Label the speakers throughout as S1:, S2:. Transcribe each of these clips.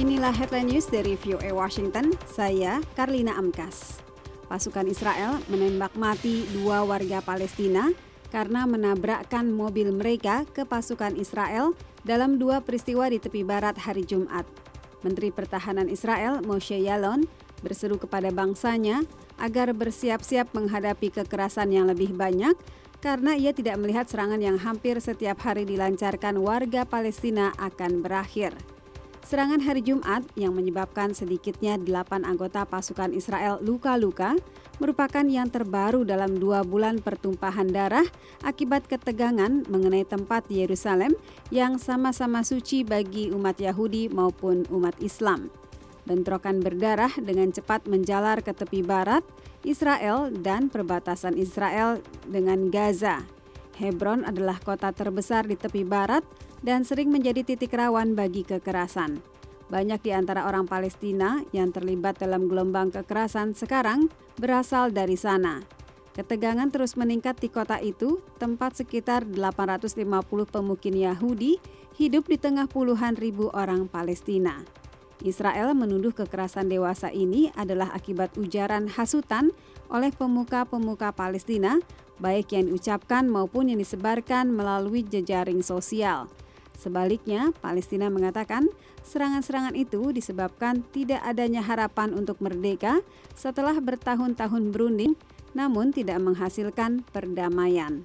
S1: Inilah headline news dari VOA Washington, saya Karlina Amkas. Pasukan Israel menembak mati 2 warga Palestina karena menabrakkan mobil mereka ke pasukan Israel dalam 2 peristiwa di tepi barat hari Jumat. Menteri Pertahanan Israel, Moshe Yaalon, berseru kepada bangsanya agar bersiap-siap menghadapi kekerasan yang lebih banyak karena ia tidak melihat serangan yang hampir setiap hari dilancarkan warga Palestina akan berakhir. Serangan hari Jumat yang menyebabkan sedikitnya 8 anggota pasukan Israel luka-luka merupakan yang terbaru dalam 2 bulan pertumpahan darah akibat ketegangan mengenai tempat di Yerusalem yang sama-sama suci bagi umat Yahudi maupun umat Islam. Bentrokan berdarah dengan cepat menjalar ke tepi barat Israel dan perbatasan Israel dengan Gaza. Hebron adalah kota terbesar di tepi barat dan sering menjadi titik rawan bagi kekerasan. Banyak di antara orang Palestina yang terlibat dalam gelombang kekerasan sekarang berasal dari sana. Ketegangan terus meningkat di kota itu, tempat sekitar 850 pemukim Yahudi hidup di tengah puluhan ribu orang Palestina. Israel menuduh kekerasan dewasa ini adalah akibat ujaran hasutan oleh pemuka-pemuka Palestina, baik yang diucapkan maupun yang disebarkan melalui jejaring sosial. Sebaliknya, Palestina mengatakan serangan-serangan itu disebabkan tidak adanya harapan untuk merdeka setelah bertahun-tahun berunding, namun tidak menghasilkan perdamaian.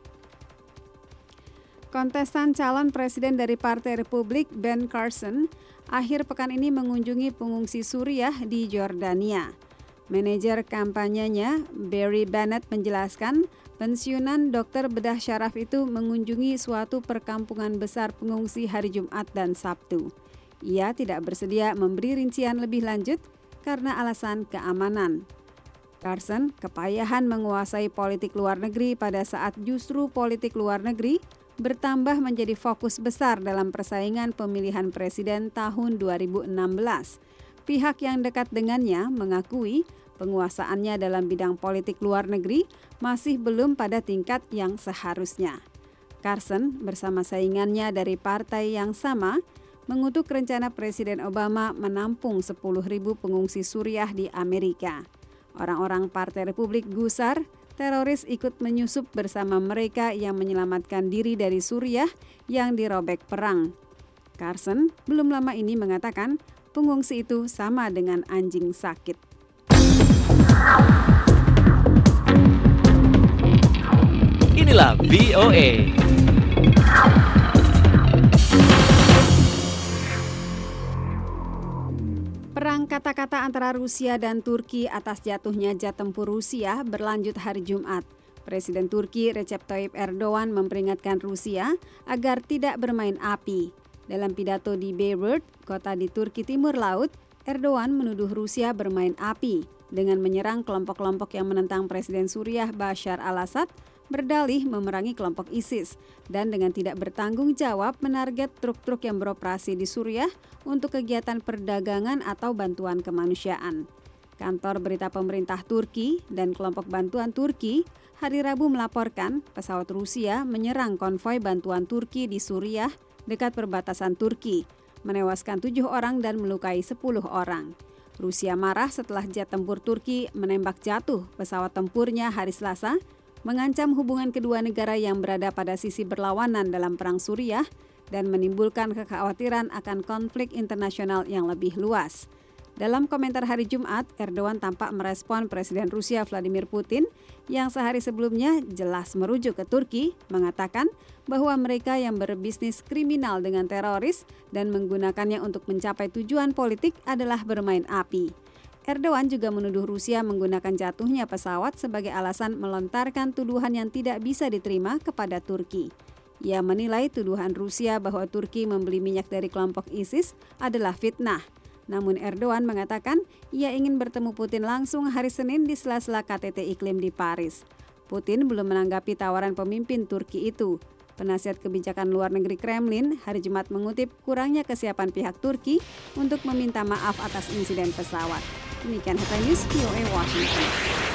S1: Kontestan calon presiden dari Partai Republik, Ben Carson, akhir pekan ini mengunjungi pengungsi Suriah di Jordania. Manajer kampanyenya, Barry Bennett, menjelaskan pensiunan dokter bedah syaraf itu mengunjungi suatu perkampungan besar pengungsi hari Jumat dan Sabtu. Ia tidak bersedia memberi rincian lebih lanjut karena alasan keamanan. Carson kepayahan menguasai politik luar negeri pada saat justru politik luar negeri bertambah menjadi fokus besar dalam persaingan pemilihan presiden tahun 2016. Pihak yang dekat dengannya mengakui penguasaannya dalam bidang politik luar negeri masih belum pada tingkat yang seharusnya. Carson bersama saingannya dari partai yang sama mengutuk rencana Presiden Obama menampung 10.000 pengungsi Suriah di Amerika. Orang-orang Partai Republik gusar teroris ikut menyusup bersama mereka yang menyelamatkan diri dari Suriah yang dirobek perang. Carson belum lama ini mengatakan pengungsi itu sama dengan anjing sakit.
S2: Inilah VOA.
S1: Perang kata-kata antara Rusia dan Turki atas jatuhnya jet tempur Rusia berlanjut hari Jumat. Presiden Turki Recep Tayyip Erdogan memperingatkan Rusia agar tidak bermain api. Dalam pidato di Beirut, kota di Turki Timur Laut, Erdogan menuduh Rusia bermain api dengan menyerang kelompok-kelompok yang menentang Presiden Suriah Bashar al-Assad, berdalih memerangi kelompok ISIS, dan dengan tidak bertanggung jawab menarget truk-truk yang beroperasi di Suriah untuk kegiatan perdagangan atau bantuan kemanusiaan. Kantor berita pemerintah Turki dan kelompok bantuan Turki hari Rabu melaporkan pesawat Rusia menyerang konvoi bantuan Turki di Suriah dekat perbatasan Turki, menewaskan 7 orang dan melukai 10 orang. Rusia marah setelah jet tempur Turki menembak jatuh pesawat tempurnya hari Selasa, mengancam hubungan kedua negara yang berada pada sisi berlawanan dalam perang Suriah dan menimbulkan kekhawatiran akan konflik internasional yang lebih luas. Dalam komentar hari Jumat, Erdogan tampak merespon Presiden Rusia Vladimir Putin yang sehari sebelumnya jelas merujuk ke Turki, mengatakan bahwa mereka yang berbisnis kriminal dengan teroris dan menggunakannya untuk mencapai tujuan politik adalah bermain api. Erdogan juga menuduh Rusia menggunakan jatuhnya pesawat sebagai alasan melontarkan tuduhan yang tidak bisa diterima kepada Turki. Ia menilai tuduhan Rusia bahwa Turki membeli minyak dari kelompok ISIS adalah fitnah. Namun Erdogan mengatakan ia ingin bertemu Putin langsung hari Senin di sela-sela KTT Iklim di Paris. Putin belum menanggapi tawaran pemimpin Turki itu. Penasihat kebijakan luar negeri Kremlin hari Jumat mengutip kurangnya kesiapan pihak Turki untuk meminta maaf atas insiden pesawat. Demikian headline news VOA Washington.